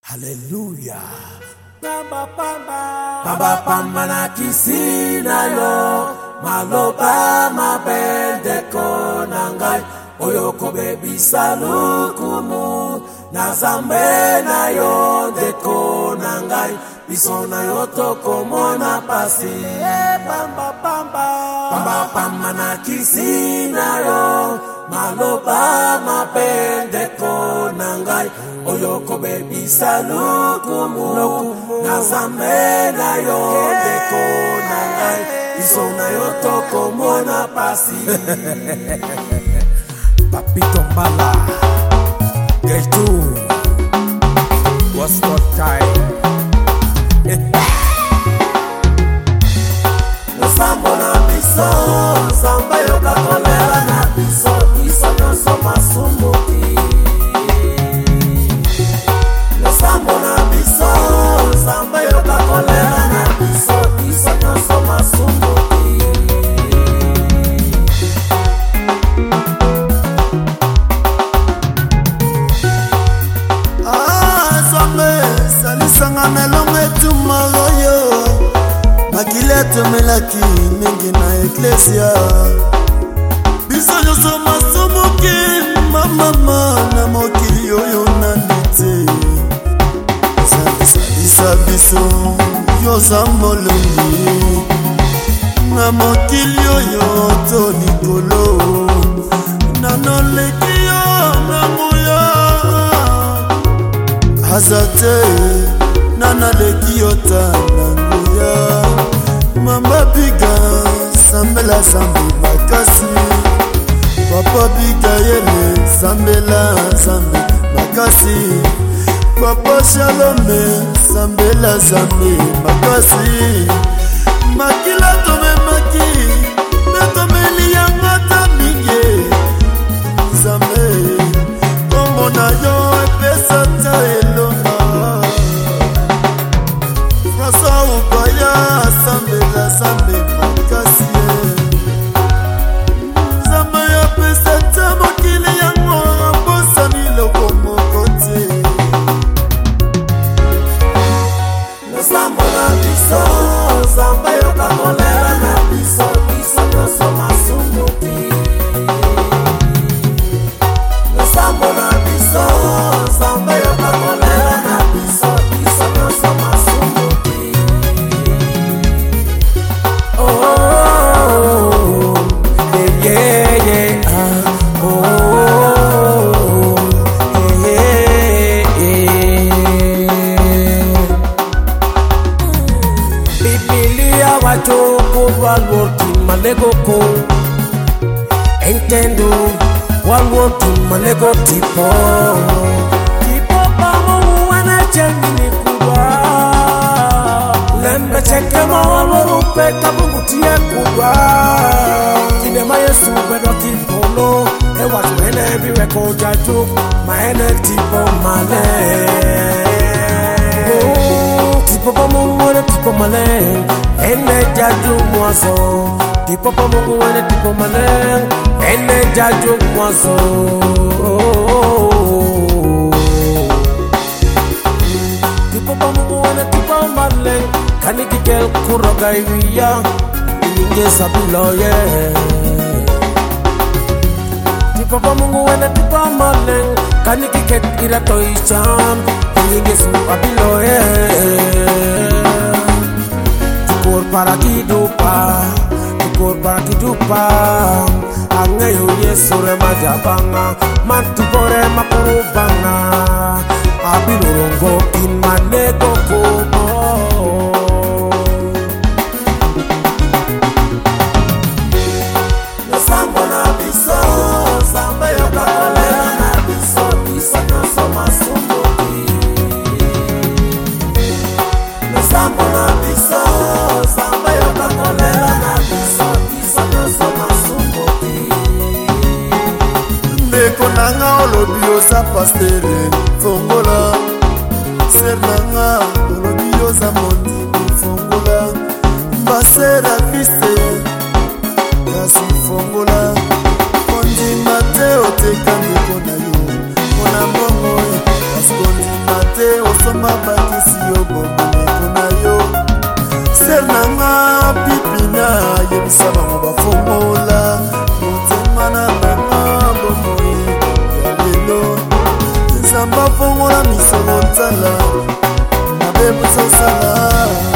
Hallelujah. Pamba pamba na kisina yo, maloba mabende konangai, oyoko bebi salukumu, na zambe na yo de konangai, bisona yo toko mona pasi. Pamba pamba na kisina yo, maloba mabende konangai, oyoko bebi salukumu, na zambe na yo de konangai, bisona yo toko mona pasi. Papito Mbala, get to what's not time. No sambo na biso, samba yo kakolera na biso, iso nyoso masumuki. No sambo na biso, samba yo kakolera na biso, iso nyoso masumuki. Sanga melonge tumaroyo Makileto melaki mingi na eklesia Biso nyoso masomoki Mama na mokili yoyo nandite Salisa biso yoza molongi Na mokili yoyo to nikolo Nanoleki yo na moya Azate Nana leki yota nanguya Mamba biga Sambela zambi makasi Papa biga yele Sambela zambi makasi Papa shalome Sambela zambi makasi Makila tome maki Metome liyangata minge Zambe Komona yo epesa ta elona Sambela zambe makasi Zamba ya pesa tamo kile yango Ambosa niloko mokote No sambo na biso Zamba yo kakolera na biso Iso nyoso masumuki No sambo na biso Zamba yo kakolera na biso Iso nyoso masumuki. Malego Entendo walwotu malego tipo pamu wana chengini kubwa Lembe cheke mawalo peka bungutie kubwa Kinema yesu bedo kipolo Ewa tuene biwe koja juk Maene tipo male Tipo pamu wana tipo male Ene jaju mwazo Tipo pamu wana tipo male Ene jaju mwazo Tipo pamu wana tipo male Kaniki kel kuroga iwiya Inge sabiloye Tipo pamu wana tipo male Kaniki ket irato isham Inge sabiloye Tukor para kidupa Angayo yesu rema jabanga Matupore makurubanga Abilurongo imanego kubo No sambo na biso Samba yo kakolera na biso Iso nyoso masumuki No sambo na biso Samba yo kakolera na biso Iso nyoso masumuki. Ndeko nanga olobi oza pastere Fongola Ser nanga olobi oza mondimi Fongola Mbasera Kriste Kasi fongola Ondima te oteka ndeko na yo Mona mbongo Kasi ondima te soma bakisi yo bomoneko na yo ser nanga pipina yebisa bango bafongola motema na banga bomoi ya lelo nzamba fongola misolo nzala mabe bososala